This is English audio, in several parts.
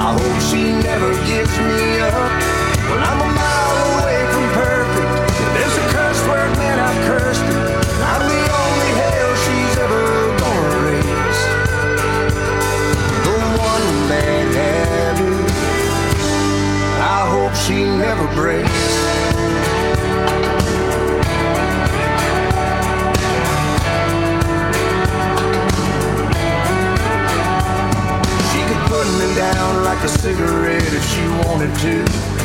I hope she never gives me up. Well, I'm a mile away from perfect. If there's a curse word, man, I've cursed it. I'm the only hell she's ever gonna raise. The one bad habit I hope she never breaks. She could put me down like a cigarette if she wanted to.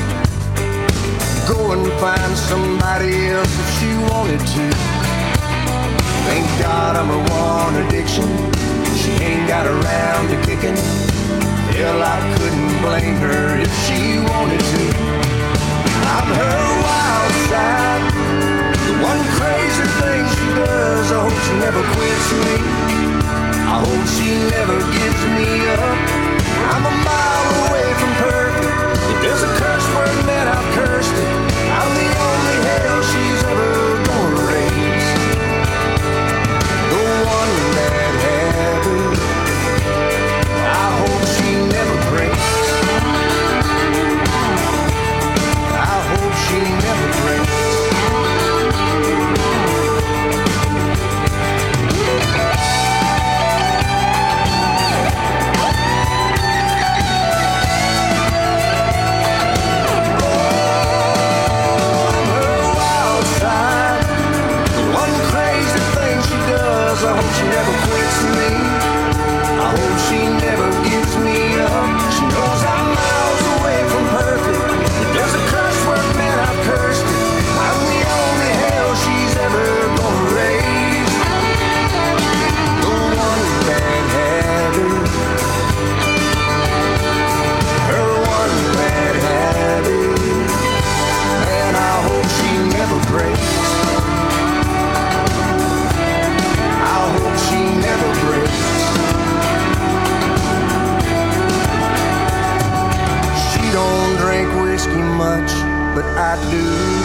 Go and find somebody else if she wanted to. Thank God I'm her one addiction. She ain't got around to kicking. Hell, I couldn't blame her if she wanted to. I'm her wild side, the one crazy thing she does. I hope she never quits me. I hope she never gives me up. I'm a mile away from perfect. If there's a curse word, man, I've cursed it. I'm the only hell she's ever gonna raise. The one bad habit I hope she never breaks. I hope she never breaks. I hope she never quits me. I hope she never gives me up. She knows I'm miles away from perfect. If there's a curse word, man, I've cursed it. I'm the only hell she's ever gonna raise. The one bad habit, her one bad habit, and I hope she never breaks. She never breaks. She don't drink whiskey much, but I do.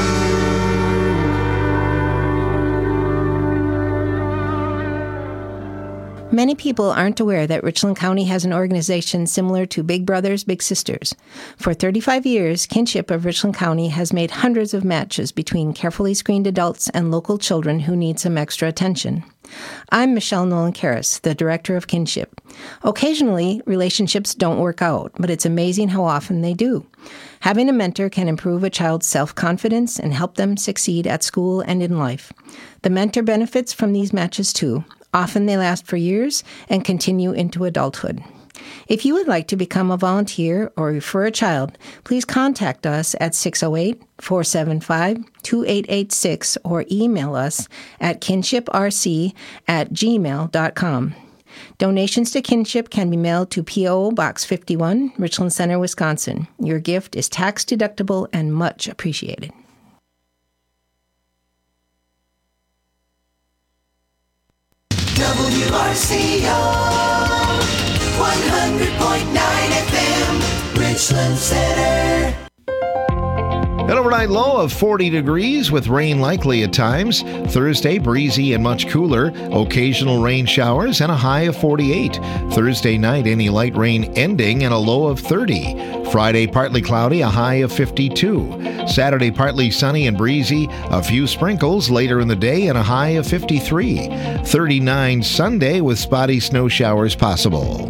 Many people aren't aware that Richland County has an organization similar to Big Brothers Big Sisters. For 35 years, Kinship of Richland County has made hundreds of matches between carefully screened adults and local children who need some extra attention. I'm Michelle Nolan-Karras, the director of Kinship. Occasionally, relationships don't work out, but it's amazing how often they do. Having a mentor can improve a child's self-confidence and help them succeed at school and in life. The mentor benefits from these matches too. Often they last for years and continue into adulthood. If you would like to become a volunteer or refer a child, please contact us at 608-475-2886 or email us at kinshiprc@gmail.com. Donations to Kinship can be mailed to P.O. Box 51, Richland Center, Wisconsin. Your gift is tax deductible and much appreciated. WRCO 100.9 FM, Richland Center. An overnight low of 40 degrees with rain likely at times. Thursday, breezy and much cooler. Occasional rain showers and a high of 48. Thursday night, any light rain ending and a low of 30. Friday, partly cloudy, a high of 52. Saturday, partly sunny and breezy. A few sprinkles later in the day and a high of 53. 39 Sunday with spotty snow showers possible.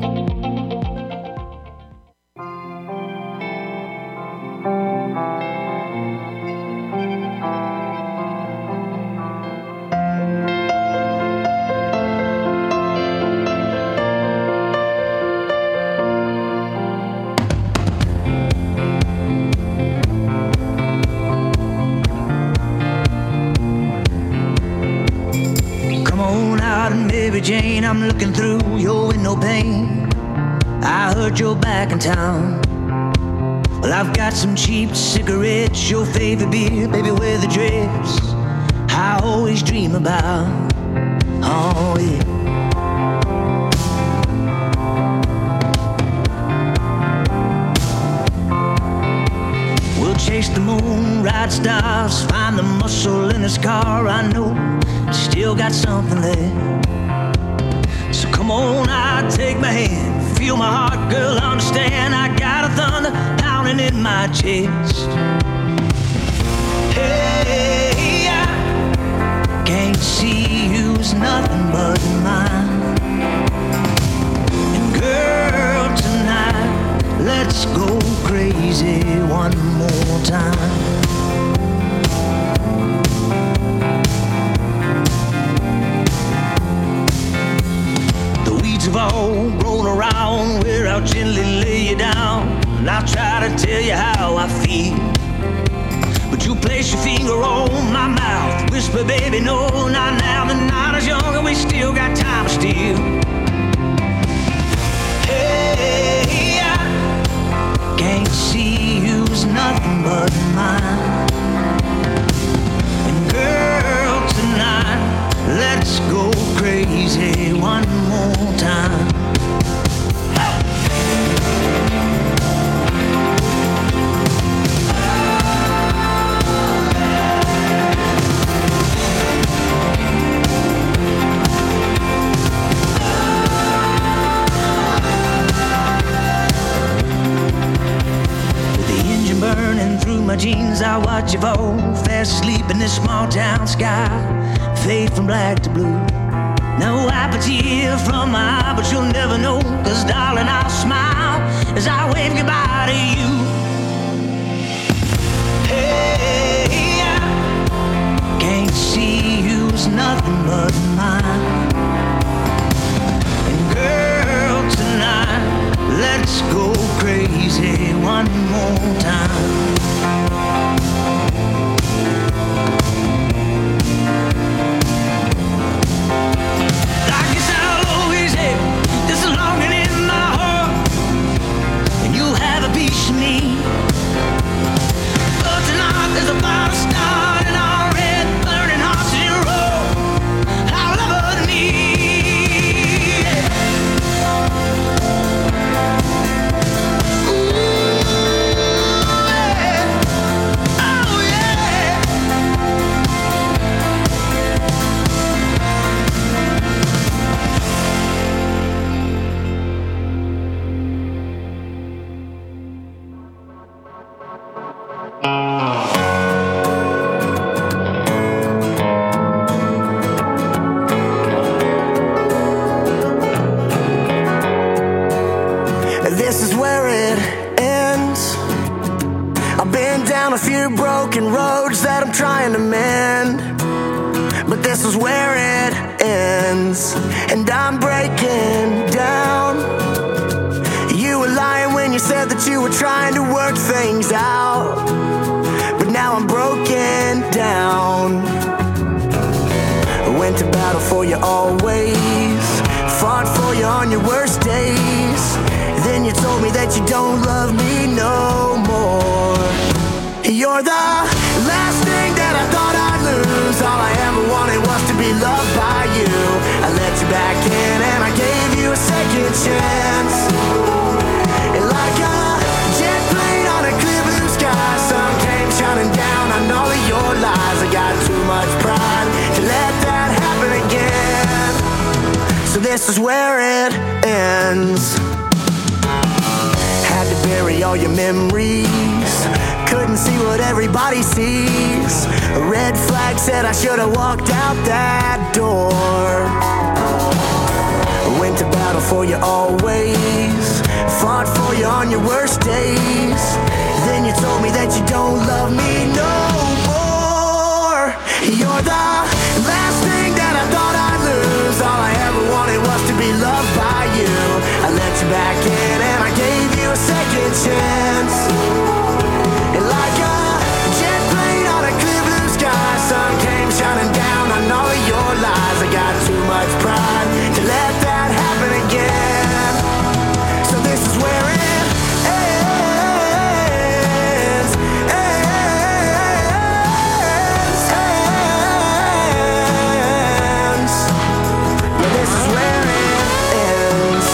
Jane, I'm looking through your window pane. I heard you're back in town. Well, I've got some cheap cigarettes, your favorite beer, baby, where the dress I always dream about. Oh, yeah. We'll chase the moon, ride stars, find the muscle in this car. I know I still got something there. So come on out, take my hand, feel my heart, girl, understand. I got thunder pounding in my chest. Hey, I can't see you's nothing but mine. And girl, tonight, let's go crazy one more time. Have all grown around where I'll gently lay you down, and I'll try to tell you how I feel, but you place your finger on my mouth, whisper, baby, no, not now. The night is young and we still got time to steal. Hey, I can't see you's nothing but mine. And girl, tonight, let's go crazy one more time. With the engine burning through my jeans, I watch you fall fast asleep in this small town sky, fade from black to blue. No wipe a tear from my eye, but you'll never know, 'cause darling, I'll smile as I wave goodbye to you. Hey, I can't see you's nothing but mine. And girl, tonight, let's go crazy one more time. Me. But tonight there's a fire starting in our red, burning hearts in a row. Our love and me. Ooh, yeah. Oh yeah. This is where it ends. I've been down a few broken roads that I'm trying to mend, but this is where it ends, and I'm breaking down. You were lying when you said that you were trying to work things out, but now I'm broken down. I went to battle for you always, fought for you on your worst days. Then you told me that you don't love me no more. You're the last thing that I thought I'd lose. All I ever wanted was to be loved by you. I let you back in and I gave you a second chance. And like a jet plane on a clear blue sky, sun came shining down on all of your lies. I got too much pride to let that happen again. So this is where it ends. Had to bury all your memories, couldn't see what everybody sees. A red flag said I should have walked out that door. I went to battle for you always, fought for you on your worst days. Then you told me that you don't love me no more. You're the last thing that I thought I'd lose. All I ever wanted was to be loved by you. I let you back in and I gave you a second chance. And like a jet plane on a clear blue sky, sun came shining down on all of your lies. I got too much pride to let that happen again. So this is where it ends. Yeah, this is where it ends.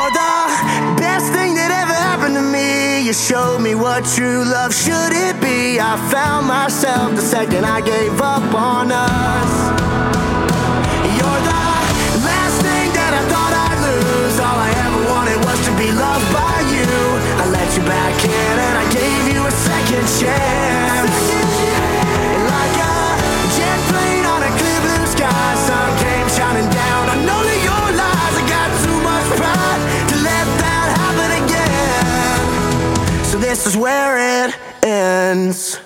You showed me what true love should it be. reality I found myself the second I gave up on us. You're the last thing that I thought I'd lose. All I ever wanted was to be loved by you. I let you back in and I gave you a second chance. Like a jet plane on a clear blue sky, sun came shining down. I know that your lies, I got too much pride to let that happen again. So this is where it ends.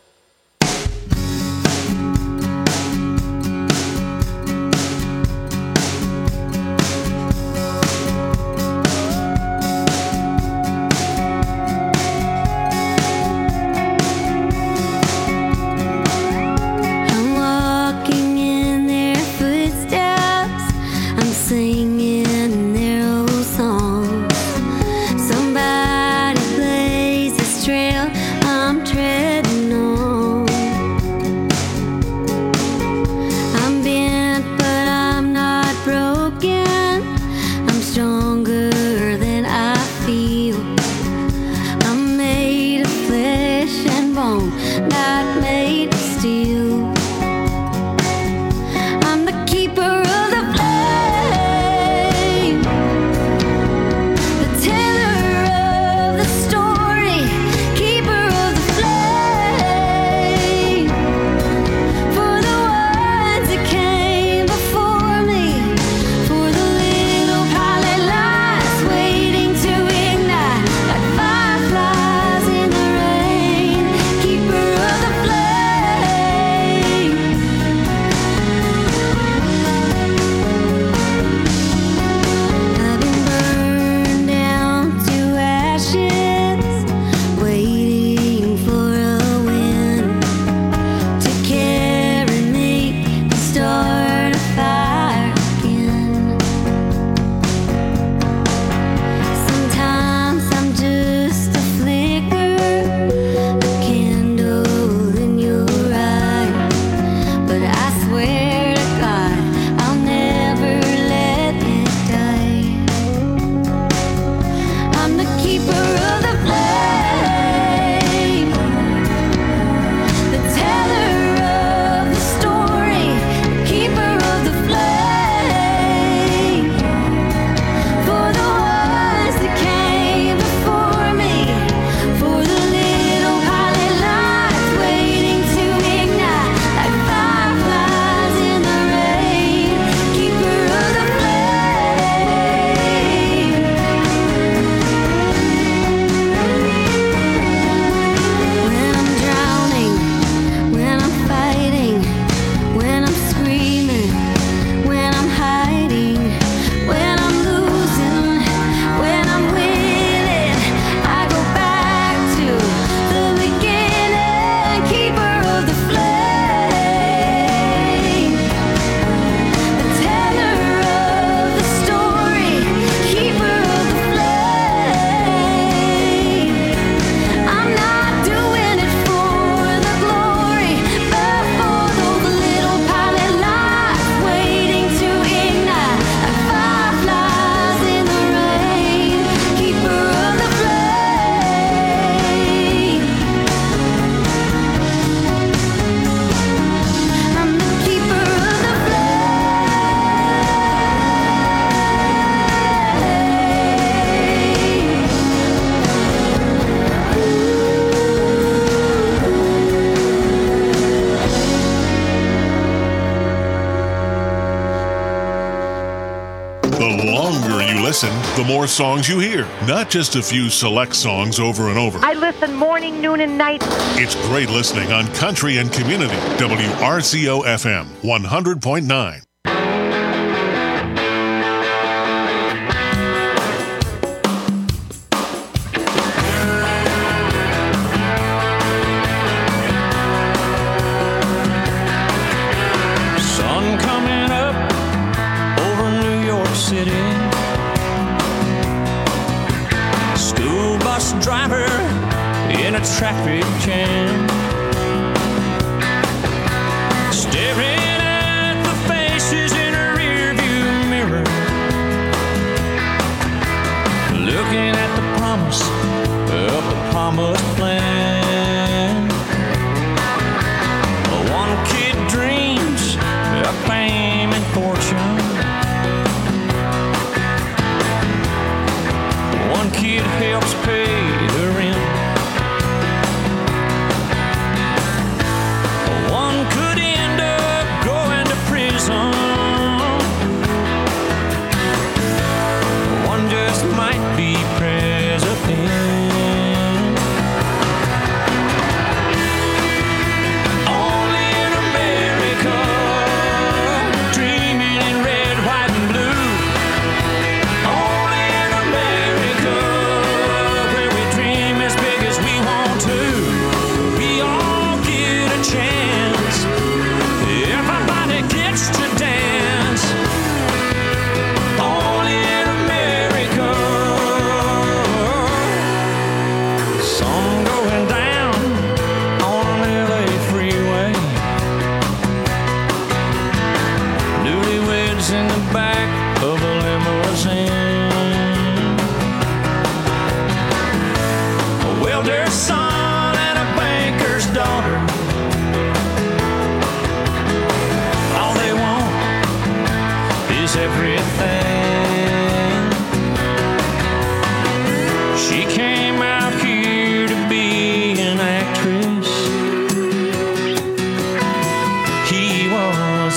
The more songs you hear, not just a few select songs over and over. I listen morning, noon, and night. It's great listening on Country and Community, WRCO FM 100.9. Sun coming up over New York City. School bus driver in a traffic jam, staring at the faces in a rearview mirror, looking at the promise of the promised land.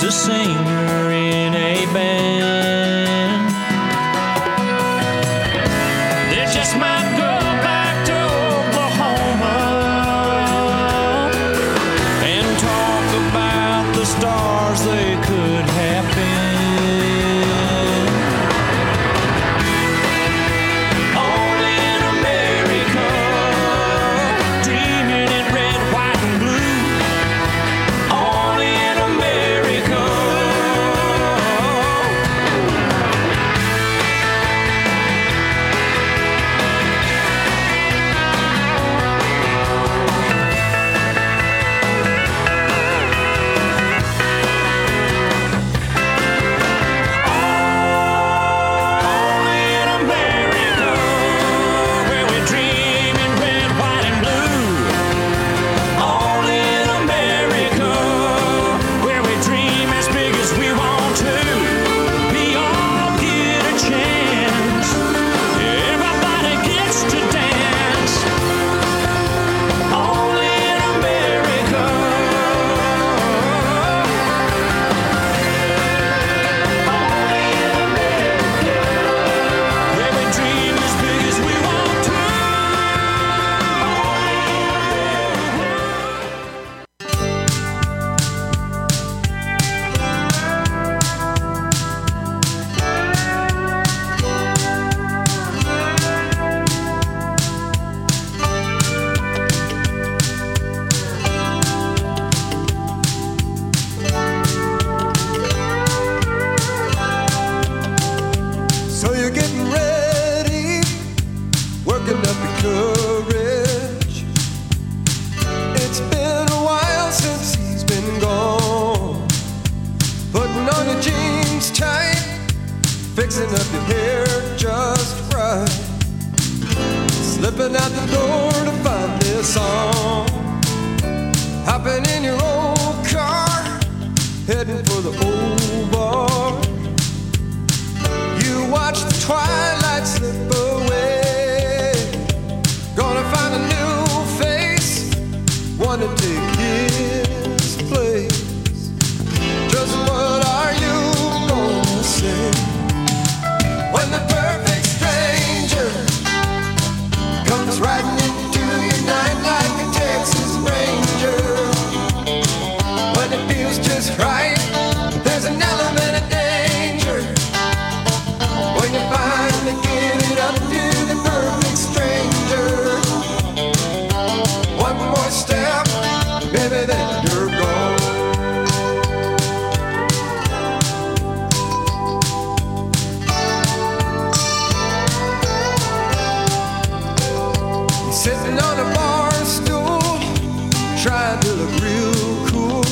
a singer in a band. They just might go back to Oklahoma and talk about the stars they could have been. Only in America, dreaming in red, white, and blue. Only in America. Only in America, where we dream in red, white, and blue. Only in America, where we dream as big as we want to. We all get a chance. Everybody gets to dance. Only in America. Only in America, where we dream as big as we want to. So you're getting ready, working up your courage. It's been a while since he's been gone. Putting on your jeans tight, fixing up your hair just right. Slipping out the door to find this song. Hopping in your old car, heading for the old bar. You watch the twilight slip away. Gonna find a new face, one to take his place. Just what are you gonna say when the perfect stranger comes riding into your night like a Texas Ranger? When it feels just right, there's an element of danger. When you finally give it up to the perfect stranger, one more step, baby, then you're gone. Sitting on a bar stool, trying to look real cool.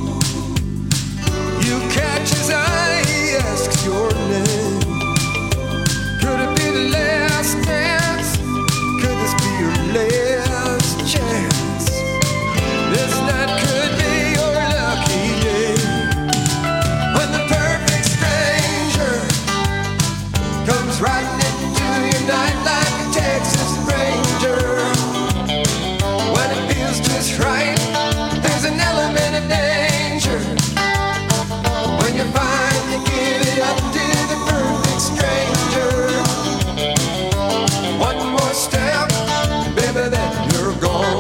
You catch his eye, he asks your name. Could it be the last dance? Could this be your last chance? This night could be your lucky day. When the perfect stranger comes riding into your night like a Texas Ranger. When it feels just right, there's an element of danger. When you finally give it up to the perfect stranger, one more step, baby, then you're gone.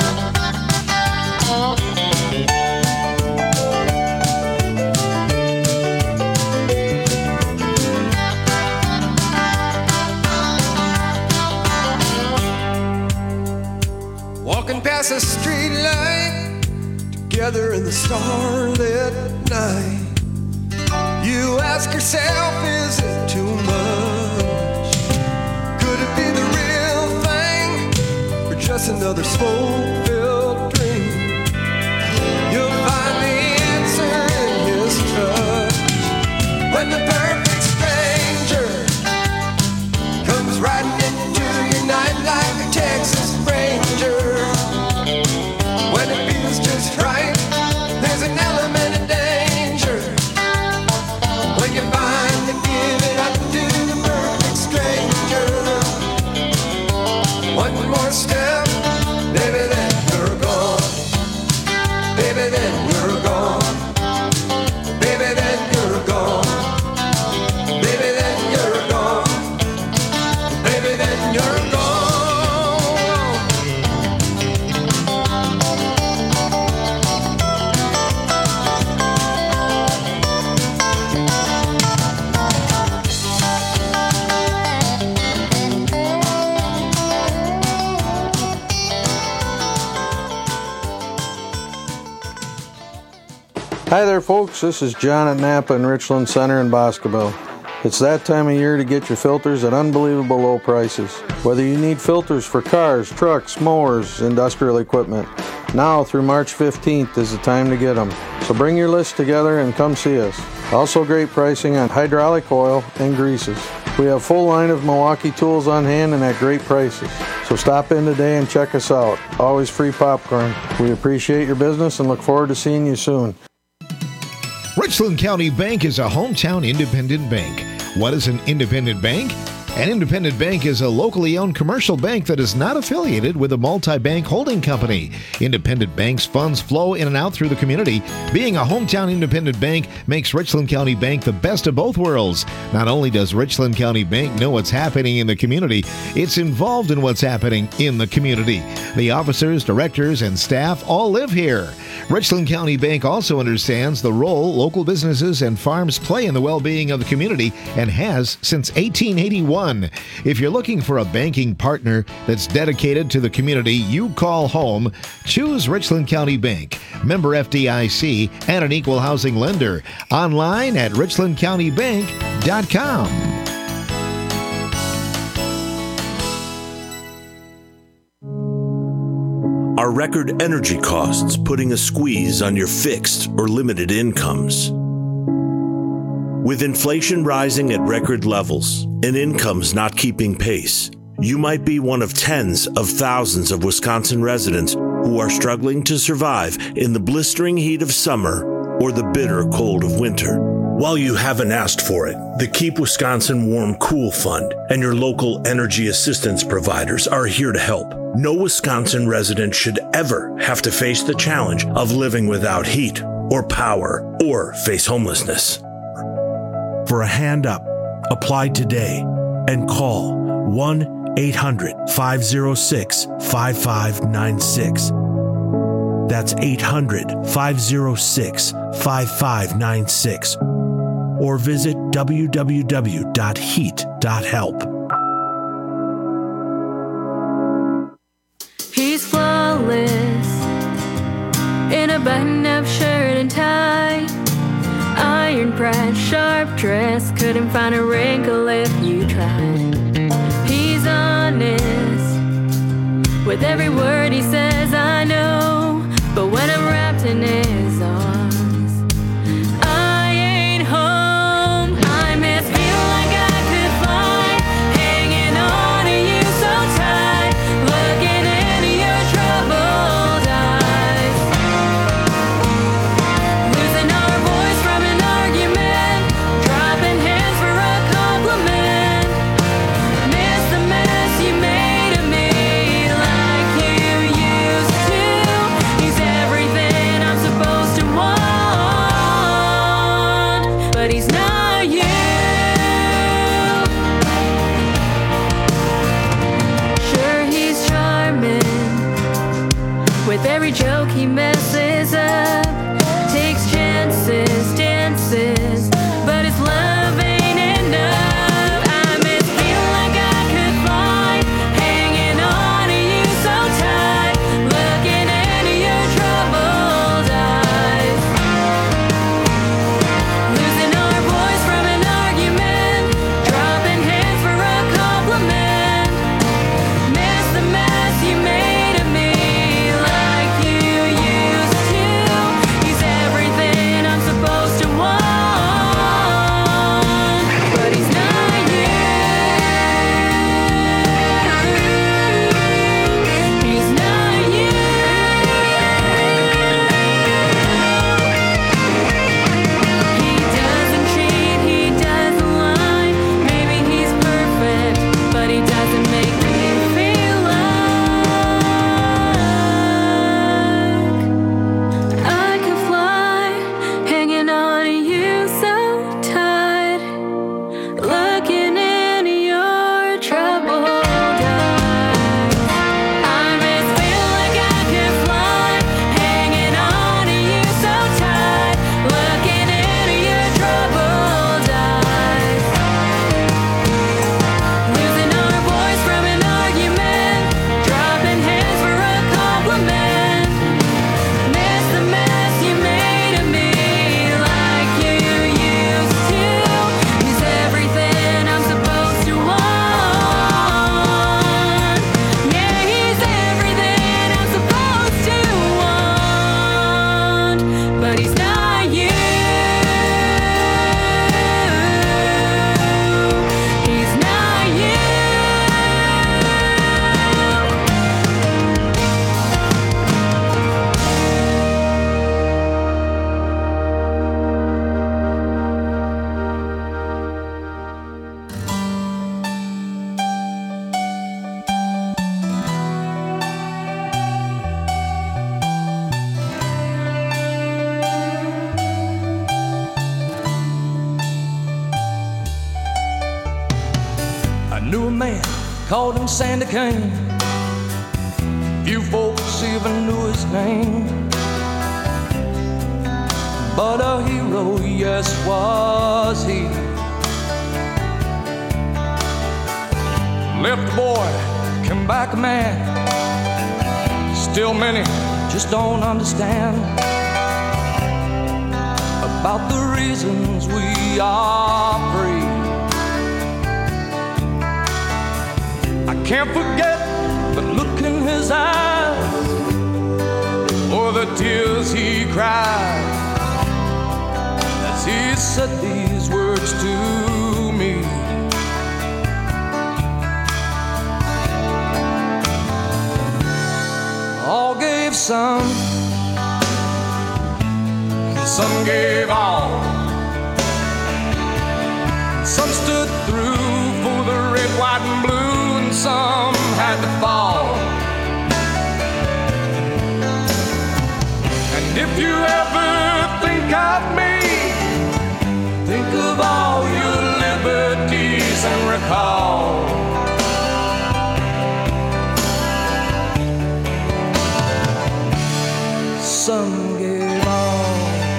Walking past a street light, together in the starlit night. You ask yourself, is it too much? Could it be the real thing, or just another smoke-filled dream? You'll find the answer in his touch. When the perfect stranger comes riding into your night like a Texas Ranger. When it feels just right, there's an element of danger. When you finally give it up to the perfect stranger, one more step, baby, then Hi there, folks. This is John at Napa in Richland Center in Boscobel. It's that time of year to get your filters at unbelievable low prices. Whether you need filters for cars, trucks, mowers, industrial equipment, now through March 15th is the time to get them. So bring your list together and come see us. Also great pricing on hydraulic oil and greases. We have a full line of Milwaukee tools on hand and at great prices. So stop in today and check us out. Always free popcorn. We appreciate your business and look forward to seeing you soon. Richland County Bank is a hometown independent bank. What is an independent bank? An independent bank is a locally owned commercial bank that is not affiliated with a multi-bank holding company. Independent banks' funds flow in and out through the community. Being a hometown independent bank makes Richland County Bank the best of both worlds. Not only does Richland County Bank know what's happening in the community, it's involved in what's happening in the community. The officers, directors, and staff all live here. Richland County Bank also understands the role local businesses and farms play in the well-being of the community and has since 1881. If you're looking for a banking partner that's dedicated to the community you call home, choose Richland County Bank, member FDIC, and an equal housing lender. Online at richlandcountybank.com. Are record energy costs putting a squeeze on your fixed or limited incomes? With inflation rising at record levels and incomes not keeping pace, you might be one of tens of thousands of Wisconsin residents who are struggling to survive in the blistering heat of summer or the bitter cold of winter. While you haven't asked for it, the Keep Wisconsin Warm Cool Fund and your local energy assistance providers are here to help. No Wisconsin resident should ever have to face the challenge of living without heat or power or face homelessness. For a hand up, apply today and call 1-800-506-5596. That's 800-506-5596. Or visit www.heat.help. He's flawless in a button-up shirt and tie. Iron press, sharp dress, couldn't find a wrinkle if you tried. He's honest with every word he says, I know. But when I'm wrapped in his arms, I ain't home. I miss feel like I could fly, hanging on to you so tight, looking into your troubled eyes, losing our voice from an argument, dropping hands for a compliment. Miss the mess you made of me like you used to. He's everything I'm supposed called him Sandy Kane. Few folks even knew his name, but a hero, yes, was he. Left a boy, came back a man. Still many just don't understand about the reasons we are free. I can't forget the look in his eyes or the tears he cried as he said these words to me. All gave some, and some gave all. Some stood through for the red, white, and blue, and some had to fall. And if you ever think of me, think of all your liberties and recall some gave all.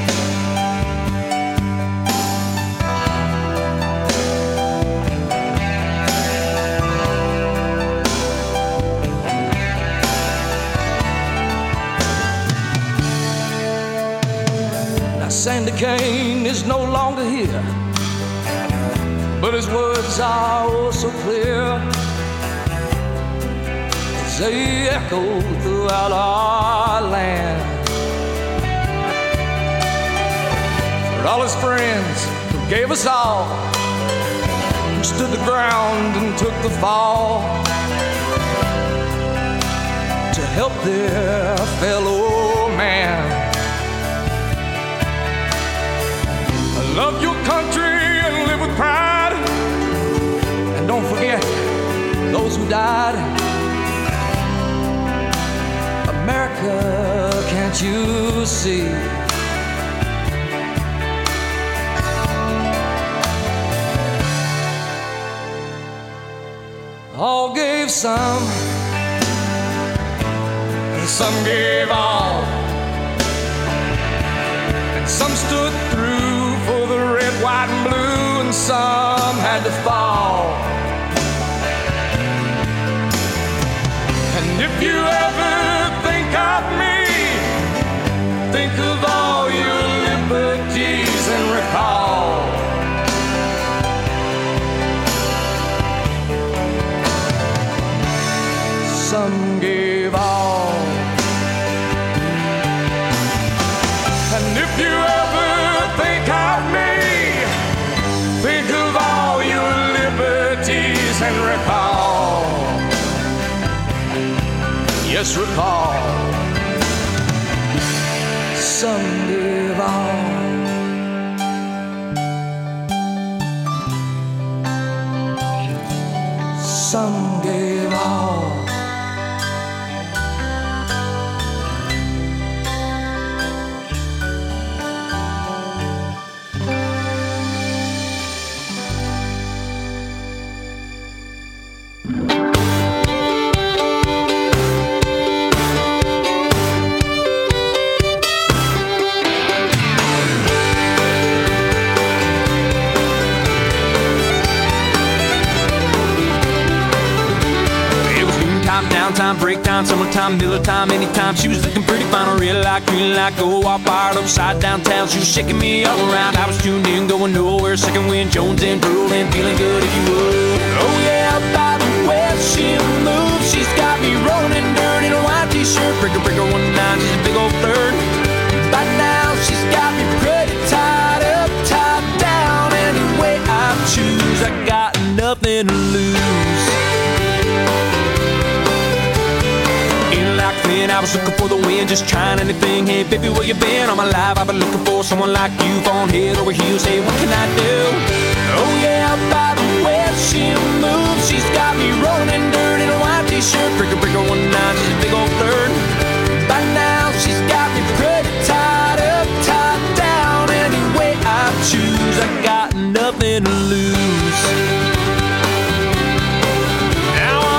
Now Sandy Kane is no longer here, but his words are oh so clear as they echo throughout our land. For all his friends who gave us all, who stood the ground and took the fall to help their fellow man. Love your country and live with pride, and don't forget those who died. America, can't you see? All gave some, and some gave all, and some stood through for the red, white, and blue, and some had to fall. And if you ever think of me, think of all your liberties and recall some gave all. And if you ever think of me, think of all your liberties and recall. Yes, recall. Some gave all. Some gave all. Downtime, breakdown, summertime, middle time, anytime. She was looking pretty fine, real like, green like, go all fired upside downtown. She was shaking me all around. I was tuned in, going nowhere. Second wind, Jones and drooling, feeling good if you would. Oh yeah, by the way she moves, she's got me rolling in dirt in a white t-shirt. Breaker, breaker, 1-9, she's a big old flirt. By now, she's got me pretty tied up, tied down. Any way I choose, I got nothing to lose. I was looking for the wind, just trying anything. Hey baby, where you been? All my life I've been looking for someone like you, falling head over heels. Hey, what can I do? Oh yeah, by the way she moves, she's got me rolling in dirt in a white t-shirt. Breaker, breaker, 1-9, she's a big old flirt. By now she's got me pretty tied up, tied down. Any way I choose, I got nothing to lose. Now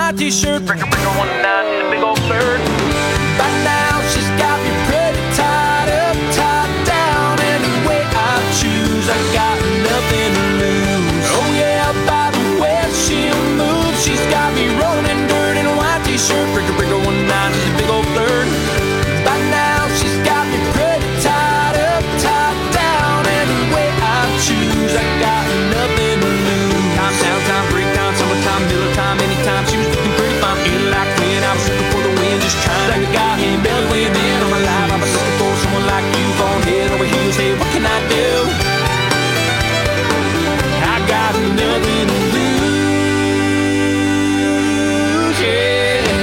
white t-shirt. Breaker, breaker, 19, she's a big old bird. By now she's got me pretty tied up, tied down. Any way I choose, I got nothing to lose. Oh yeah, by the way she moves, she's got me rolling in dirt in a white t-shirt. Breaker, breaker, 19, she's a big old bird. By now she's got me pretty tied up, tied down. Any way I choose, I got nothing to lose. Time, downtime, break time, summertime, middle time, anytime. She was looking pretty fine, feeling like when I was looking for the wind, just trying to get in bed with me. All my life I was looking for someone like you, falling head over heels. Hey, what can I do? I got nothing to lose, yeah.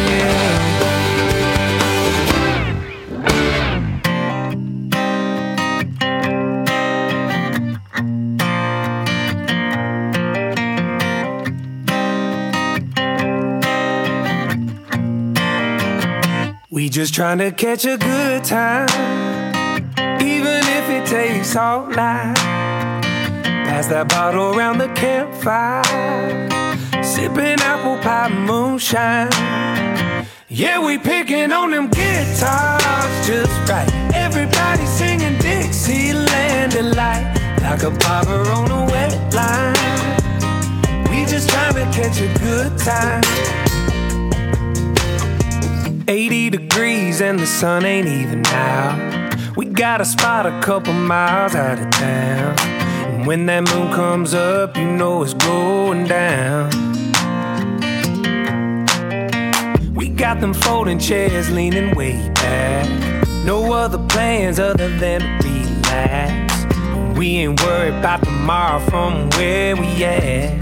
We just trying to catch a good time, even if it takes all night. Pass that bottle around the campfire, sipping apple pie moonshine. Yeah, we picking on them guitars just right. Everybody singing Dixieland delight, like a bobber on a wet line. We just trying to catch a good time. 80 degrees and the sun ain't even out. We got a spot a couple miles out of town, and when that moon comes up, you know it's going down. We got them folding chairs leaning way back, no other plans other than to relax. We ain't worried about tomorrow from where we at.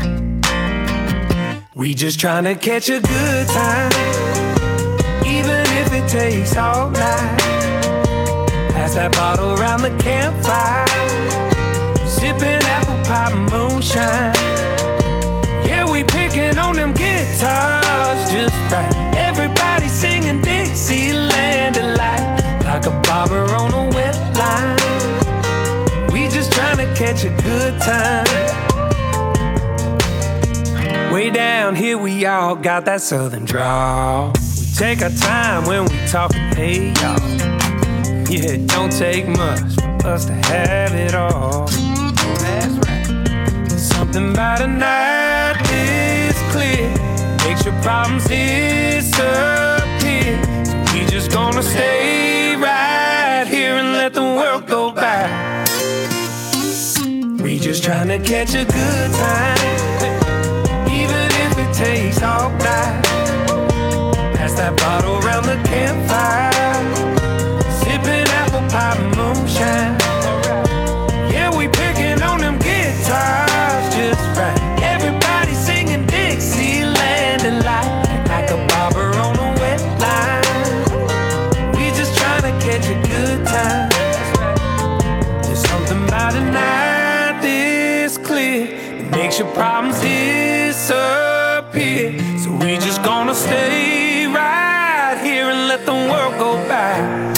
We just trying to catch a good time, even if it takes all night. Pass that bottle around the campfire, sipping apple pie moonshine. Yeah, we picking on them guitars just right. Everybody singing Dixieland delight, like a bobber on a wet line. We just trying to catch a good time. Way down here we all got that southern drawl. Take our time when we talkin', hey y'all. Yeah, it don't take much for us to have it all. That's right. Something about a night is clear, makes your problems disappear. So we just gonna stay right here and let the world go by. We just tryna catch a good time, even if it takes all night. Pass that bottle around the campfire, sipping apple pie moonshine. Yeah, we picking on them guitars just right. Everybody singing Dixieland delight, like a bobber on a wet line. We just trying to catch a good time. There's something about a night this clear that makes your problems disappear. So we just gonna stay right here and let the world go by.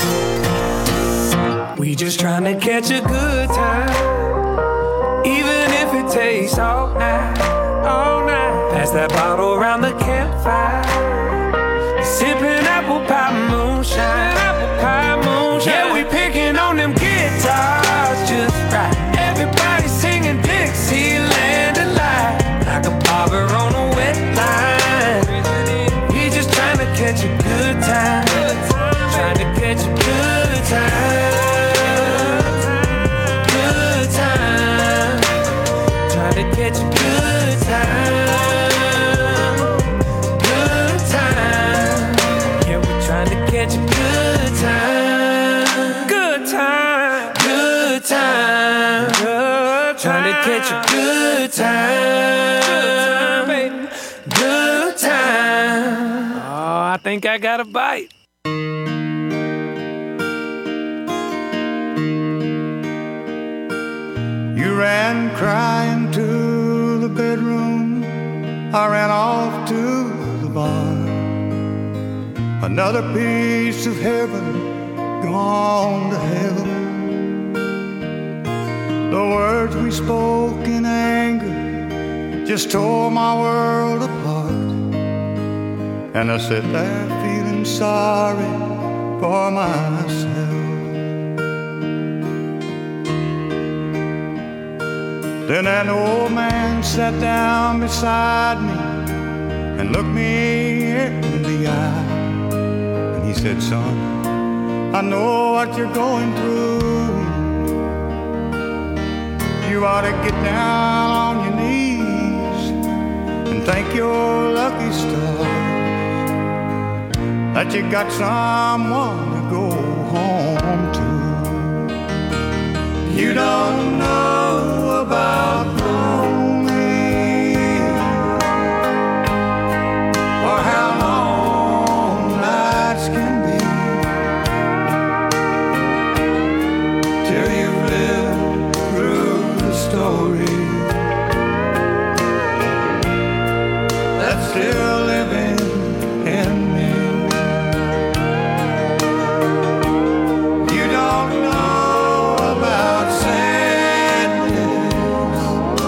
We just trying to catch a good time, even if it takes all night, all night. Pass that bottle around the campfire, sipping apple pie moonshine, apple pie moonshine. Yeah, we picking on them guitars just right. Everybody singing Dixieland delight, like a bobber on a wet line. We just trying to catch a good time, trying to catch a good time. Catch a good time, good time. Yeah, we're trying to catch a good time, good time, good time, good time. Trying to catch a good time, baby, good time. Oh, I think I got a bite. You ran crying to the bedroom, I ran off to the bar. Another piece of heaven gone to hell. The words we spoke in anger just tore my world apart. And I sat there feeling sorry for myself. Then an old man sat down beside me and looked me in the eye. And he said, son, I know what you're going through. You ought to get down on your knees and thank your lucky stars that you got someone to go home to. You don't know about lonely or how long nights can be till you've lived through the story that's still living in me. You don't know about sadness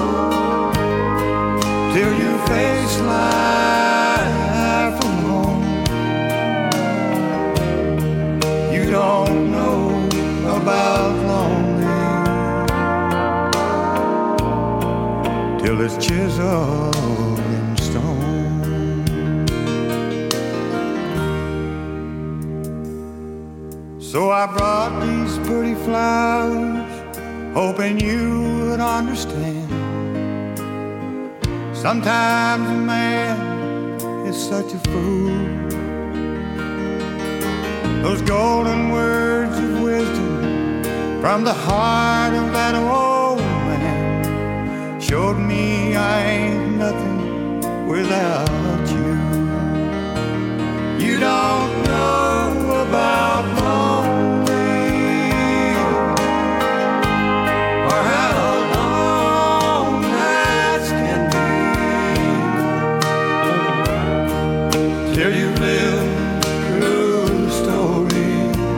till you face life alone. You don't know about lonely till it's chiseled in stone. So I brought these pretty flowers, hoping you would understand. Sometimes a man is such a fool. Those golden words of wisdom from the heart of that old man showed me I ain't nothing without you. You don't know about lonely or how long nights can be till you live through the story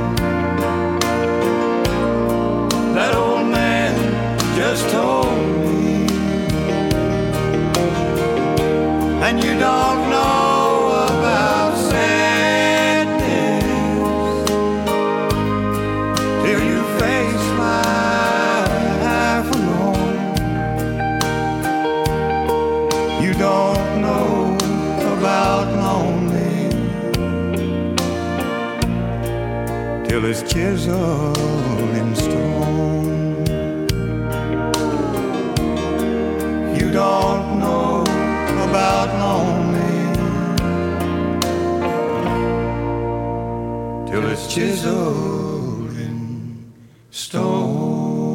that old man just told me. And you don't know about sadness till you face life alone. You don't know about lonely till it's chiseled in stone. You don't know about lonely till it's chiseled in stone.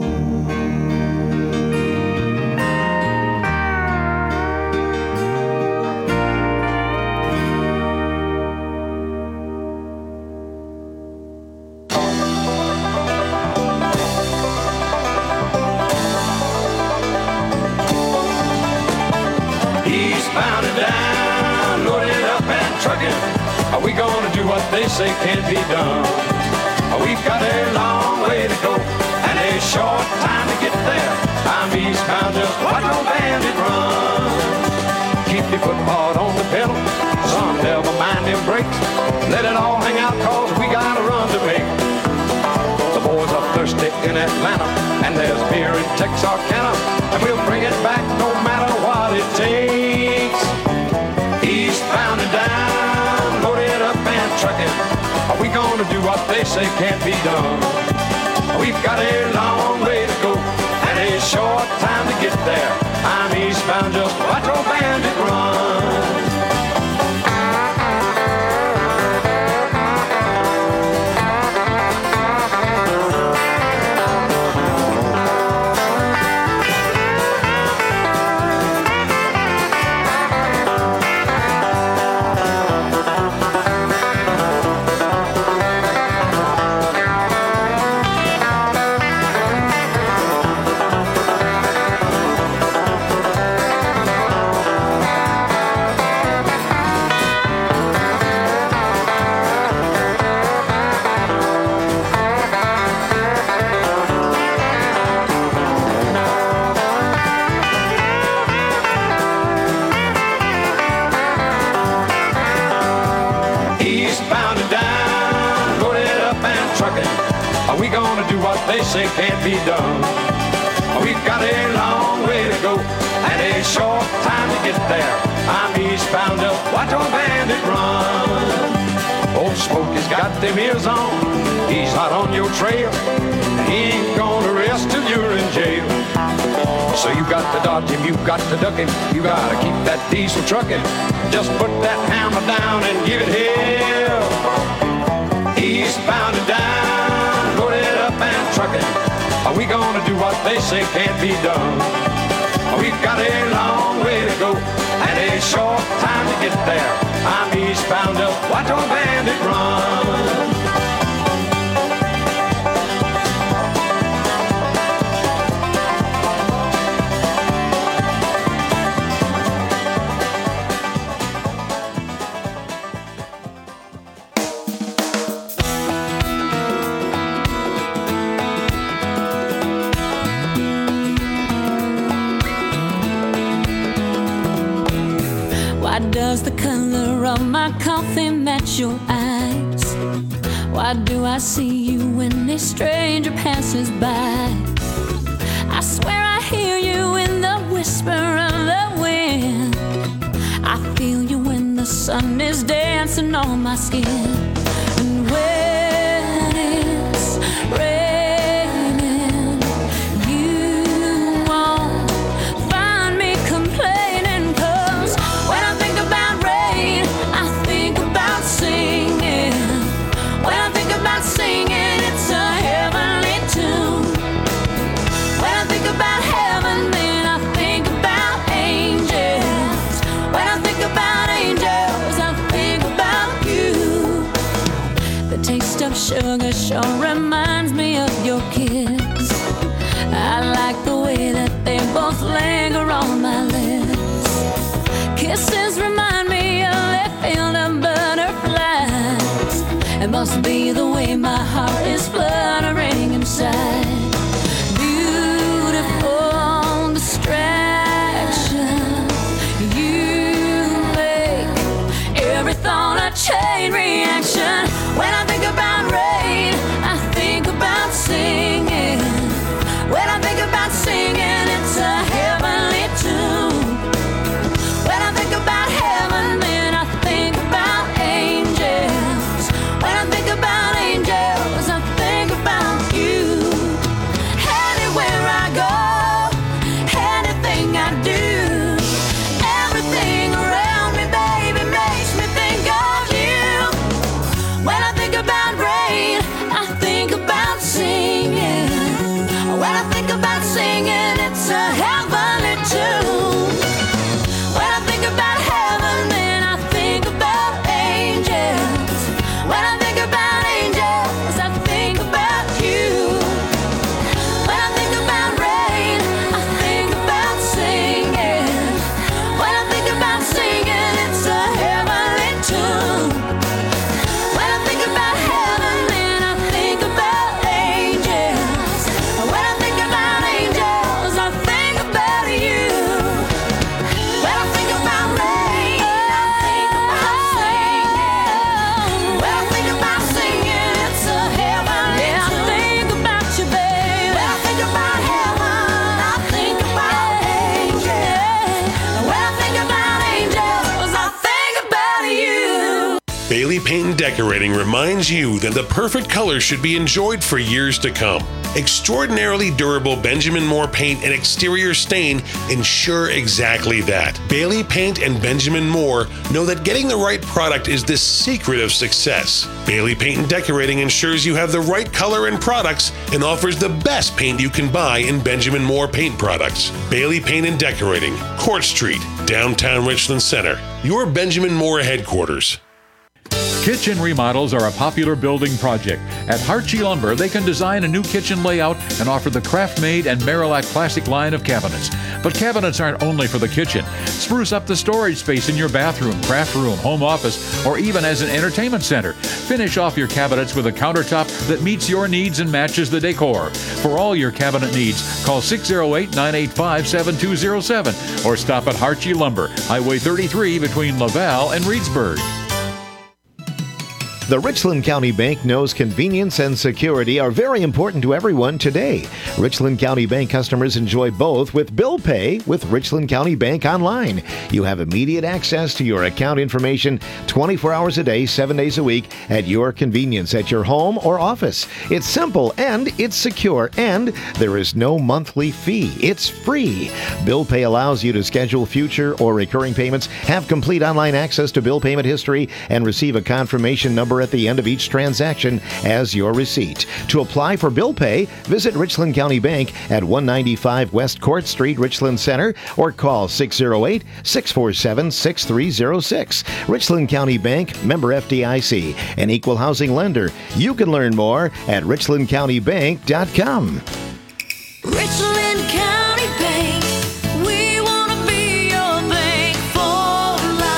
Eastbound and down, loaded up and trucking. Are we gonna do what they say can't be done? We've got a long way to go and a short time to get there. I'm eastbound, just watch no bandit run. Keep your foot hard on the pedal, son, never mind them brakes. Let it all hang out, cause we got a run to make. The boys are thirsty in Atlanta, and there's beer in Texarkana, and we'll bring it back no matter what it takes. Eastbound and down, loaded up and trucking. Are we gonna do what they say can't be done? We've got a long way to go and a short time to get there. I'm eastbound, just watch old bandit run. say can't be done. We've got a long way to go and a short time to get there. I'm eastbound up, watch old bandit run. Old Smokey's got them ears on, he's hot on your trail, and he ain't gonna rest till you're in jail. So you got to dodge him, you got to duck him, you gotta keep that diesel trucking. Just put that hammer down and give it hell. Eastbound and down, load it up and trucking. Are we gonna do what they say can't be done? We've got a long way to go and a short time to get there. I'm eastbound up, watch old bandit run. Why does the color of my coffee match your eyes? Why do I see you when a stranger passes by? I swear I hear you in the whisper of the wind. I feel you when the sun is dancing on my skin. And when it's raining, you won't find me complaining. 'Cause when I think about rain, I think about singing. When I think about singing, it's a heavenly tune. When I think about heaven, then I think about angels. When I think about angels, I think about you. The taste of sugar sure reminds me of your kiss. I like the way that they both linger on my lips. Kisses remind me of a field of butterflies. It must be the way my heart is fluttering inside. Beautiful distraction. You make every thought a chain reaction. When I think about rain, I think about singing. When I think about singing, it's a heavenly tune. When I think about heaven, then I think about angels. When I think about angels, I think about you. Anywhere I go, anything I do, everything around me, baby, makes me think of you. When I think about rain, I think about singing. When I think about singing, it's a heavenly tune. When I think about heaven, then I think about angels. When I think about angels, I think about you. When I think about rain, I think about singing. When I think about singing, it's a heavenly tune. When I think about heaven, then I think about angels. When I think about angels, I think about you. When I think about rain, I think about singing. When I think about singing, it's a heavenly tune. I think about you, baby. When I think about heaven, I think about angels. When I think about angels, I think about you. Bailey Paint and Decorating reminds you that the perfect color should be enjoyed for years to come. Extraordinarily durable Benjamin Moore paint and exterior stain ensure exactly that. Bailey Paint and Benjamin Moore know that getting the right product is the secret of success. Bailey Paint and Decorating ensures you have the right color and products and offers the best paint you can buy in Benjamin Moore paint products. Bailey Paint and Decorating, Court Street, downtown Richland Center. Your Benjamin Moore headquarters. Kitchen remodels are a popular building project. At Harchie Lumber, they can design a new kitchen layout and offer the craft-made and Marillac Classic line of cabinets. But cabinets aren't only for the kitchen. Spruce up the storage space in your bathroom, craft room, home office, or even as an entertainment center. Finish off your cabinets with a countertop that meets your needs and matches the decor. For all your cabinet needs, call 608-985-7207 or stop at Harchie Lumber, Highway 33 between Laval and Reedsburg. The Richland County Bank knows convenience and security are very important to everyone today. Richland County Bank customers enjoy both with bill pay with Richland County Bank Online. You have immediate access to your account information 24 hours a day, 7 days a week at your convenience at your home or office. It's simple and it's secure, and there is no monthly fee. It's free. Bill pay allows you to schedule future or recurring payments, have complete online access to bill payment history, and receive a confirmation number at the end of each transaction as your receipt. To apply for bill pay, visit Richland County Bank at 195 West Court Street, Richland Center, or call 608-647-6306. Richland County Bank, member FDIC, an equal housing lender. You can learn more at richlandcountybank.com. Richland County Bank, we want to be your bank for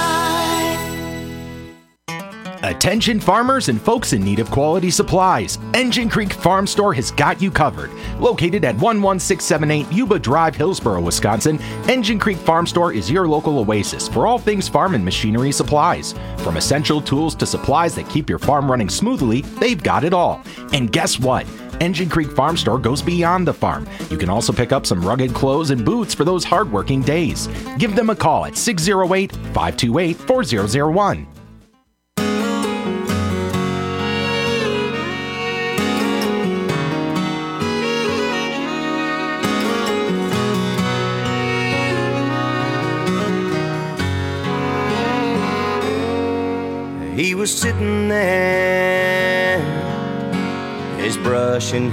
life. Attention farmers and folks in need of quality supplies. Engine Creek Farm Store has got you covered. Located at 11678 Yuba Drive, Hillsboro, Wisconsin, Engine Creek Farm Store is your local oasis for all things farm and machinery supplies. From essential tools to supplies that keep your farm running smoothly, they've got it all. And guess what? Engine Creek Farm Store goes beyond the farm. You can also pick up some rugged clothes and boots for those hard-working days. Give them a call at 608-528-4001. He was sitting there, his brush in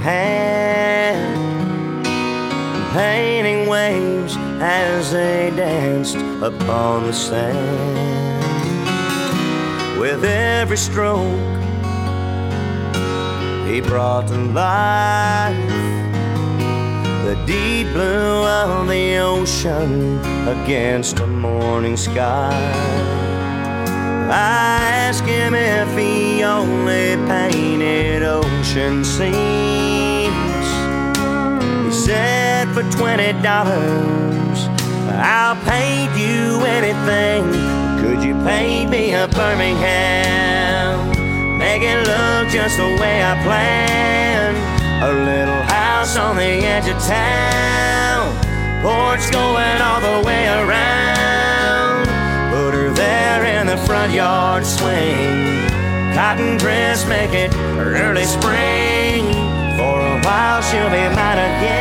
hand, painting waves as they danced upon the sand. With every stroke, he brought to life the deep blue of the ocean against a morning sky. I asked him if he only painted ocean scenes. He said for $20 I'll paint you anything. Could you paint me a Birmingham? Make it look just the way I planned. A little house on the edge of town, porch going all the way around. Put her there in the front yard swing. Cotton dress, make it early spring. For a while she'll be mine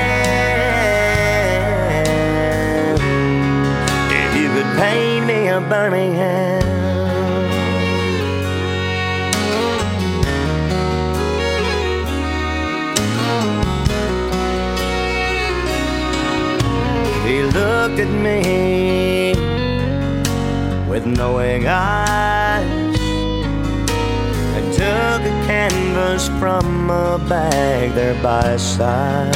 again. If you could paint me a Birmingham. He looked at me with knowing eyes and took a canvas from a bag there by his side.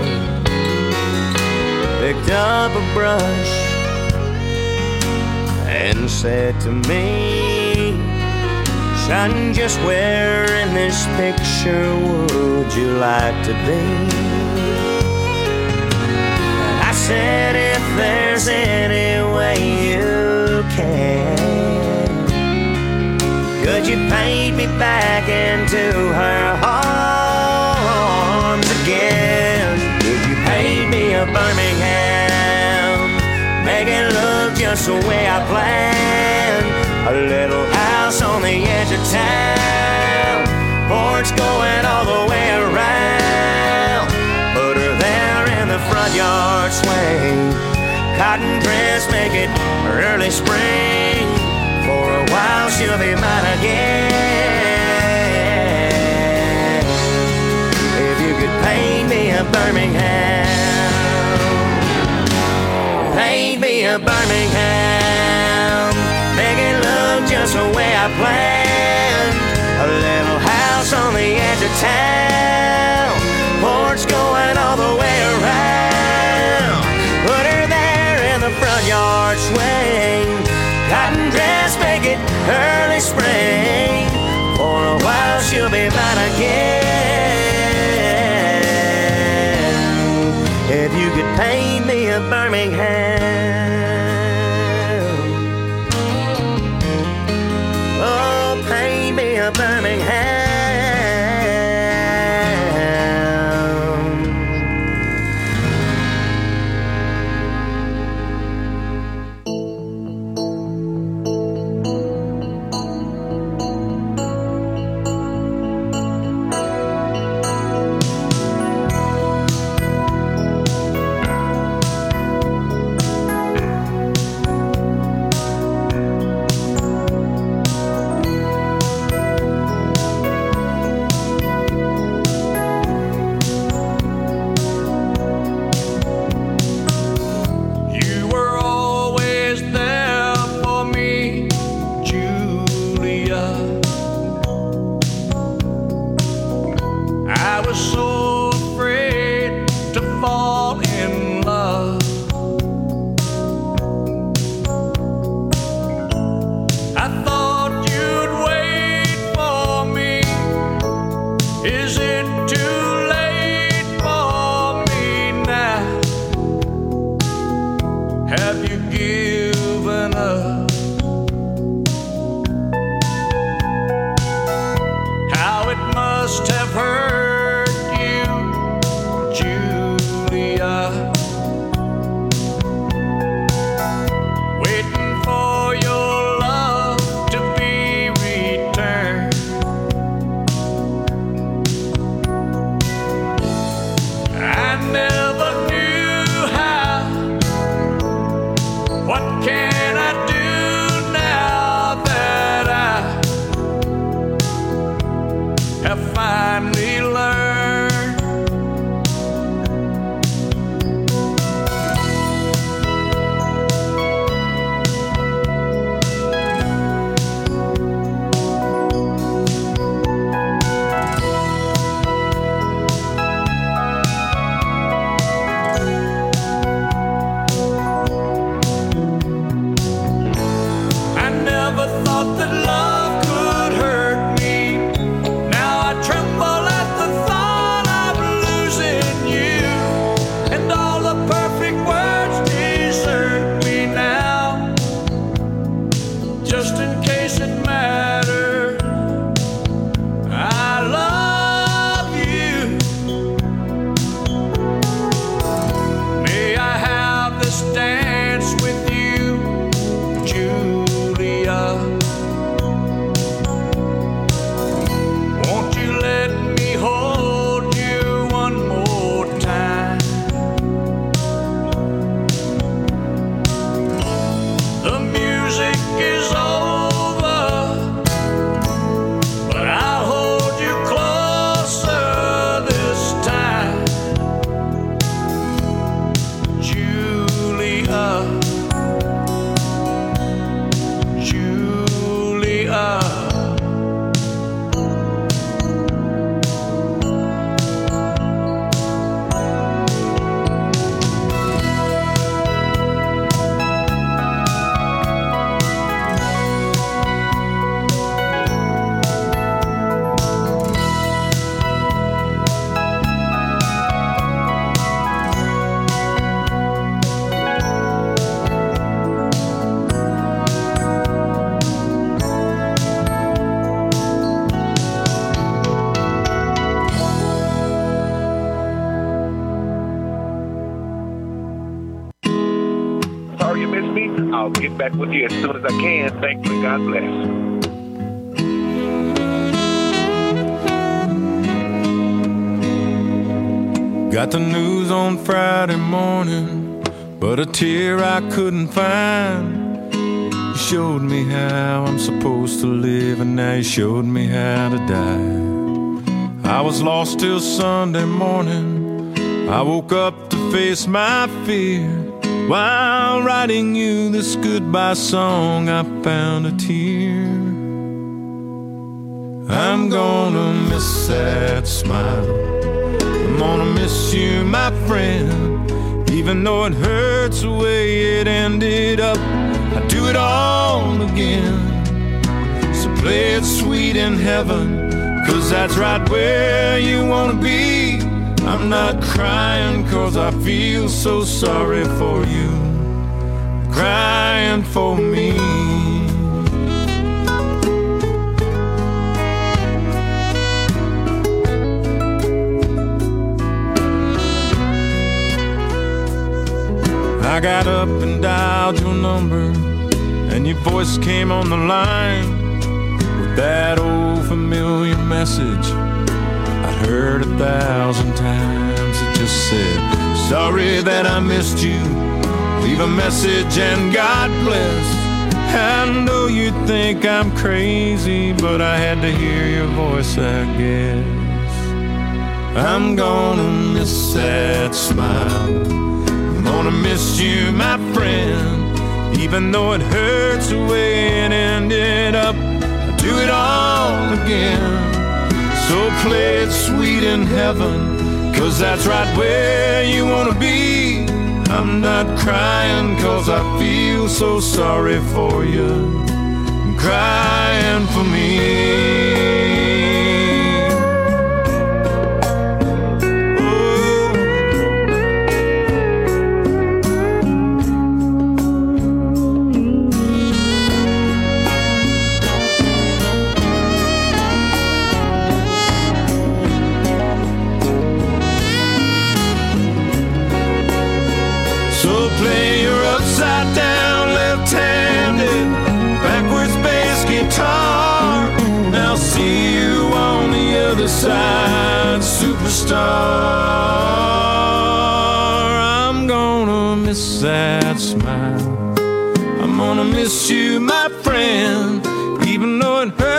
Picked up a brush and said to me, "Son, just where in this picture would you like to be?" And I said, "If there's any way you can, could you paint me back into her arms again? Could you paint me a Birmingham? Make it look just the way I planned. A little house on the edge of town, porch going all the way around. Put her there in the front yard swing. Cotton dress, make it early spring. For a while she'll be mine again. If you could paint me a Birmingham, paint me a Birmingham. Make it look just the way I planned. A little house on the edge of town, porch going all the way around. Put her there in the front yard swing. Cotton dress, make it early spring. For a while she'll be mine again. If you could paint me a Birmingham, oh, paint me a Birmingham. I'll get back with you as soon as I can. Thank you and God bless. Got the news on Friday morning, but a tear I couldn't find. You showed me how I'm supposed to live, and now you showed me how to die. I was lost till Sunday morning. I woke up to face my fear. While writing you this goodbye song, I found a tear. I'm gonna miss that smile. I'm gonna miss you, my friend. Even though it hurts the way it ended up, I'd do it all again. So play it sweet in heaven, 'cause that's right where you wanna be. I'm not crying 'cause I feel so sorry for you, crying for me. I got up and dialed your number, and your voice came on the line with that old familiar message I'd heard 1,000 times. It just said, sorry that I missed you, leave a message and God bless. I know you think I'm crazy, but I had to hear your voice, I guess. I'm gonna miss that smile, I'm gonna miss you, my friend. Even though it hurts the way it ended up, I'll do it all again. So play it sweet in heaven, 'cause that's right where you wanna be. I'm not crying 'cause I feel so sorry for you, I'm crying for me. Play your upside down, left-handed, backwards bass guitar. I'll see you on the other side, superstar. I'm gonna miss that smile, I'm gonna miss you, my friend. Even though it hurts